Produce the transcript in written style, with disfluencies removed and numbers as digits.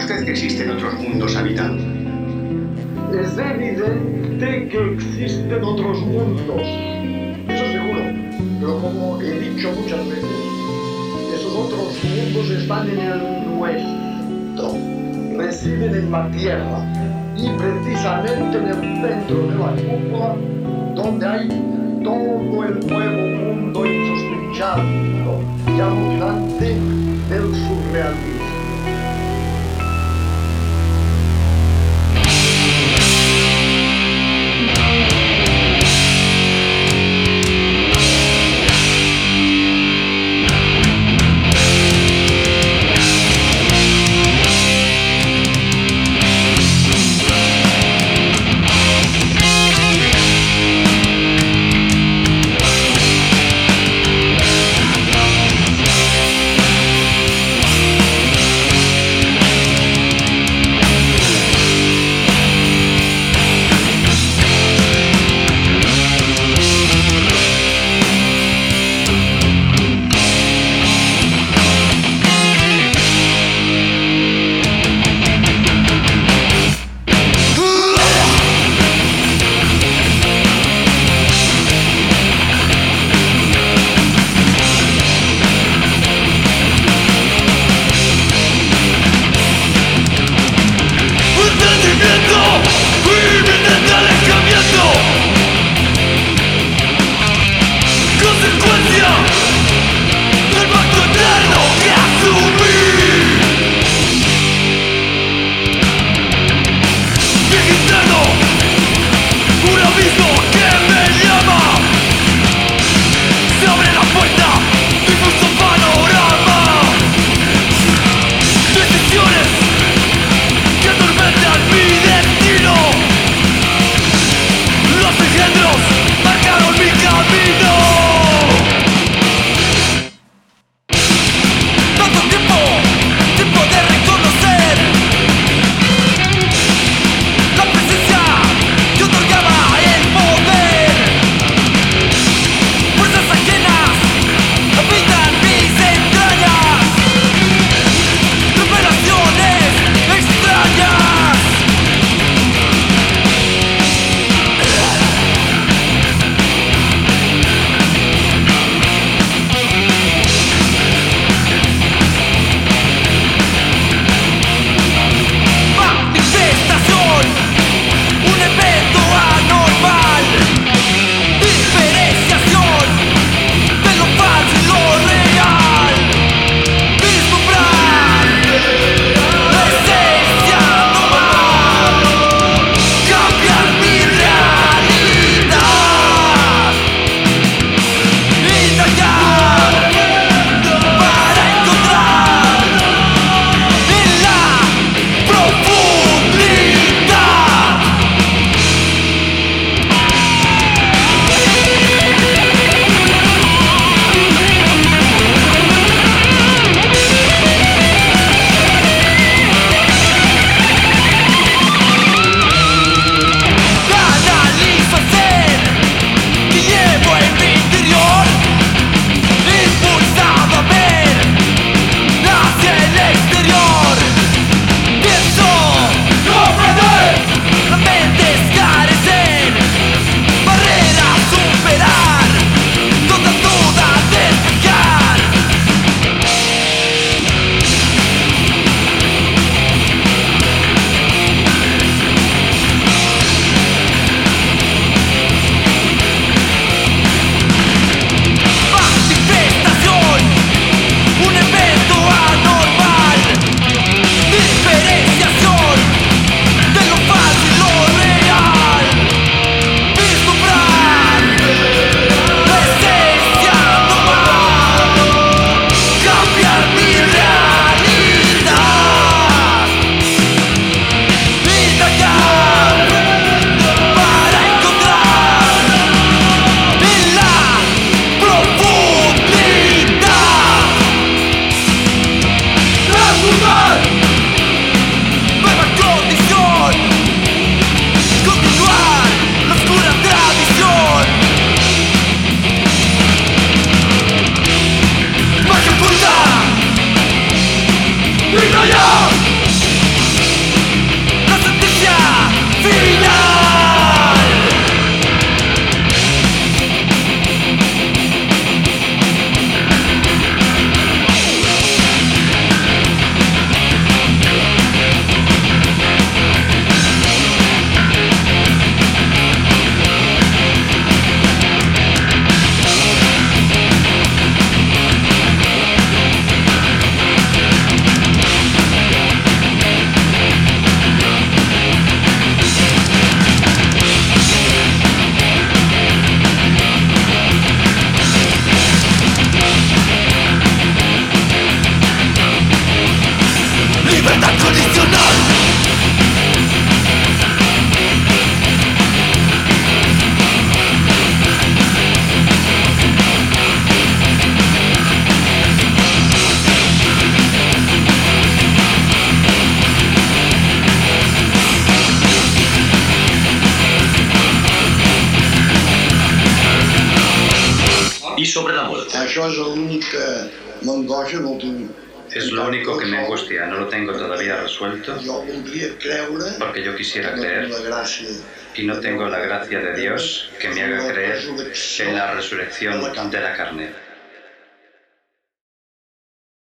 usted que existen otros mundos habitados? Es evidente que existen otros mundos, eso seguro, pero como he dicho muchas veces, esos otros mundos están en el nuestro, residen en la Tierra y precisamente en el centro de la cúpula donde hay todo el nuevo mundo insospechado y alucinante del surrealismo. Això és l'únic que m'angoixa, no ho tinc. Es lo único que me angustia, no lo tengo todavía resuelto, Jo voldria creure porque yo quisiera en creer la gràcia y no tengo la gracia de Dios que me haga creer en la resurrección de la carne.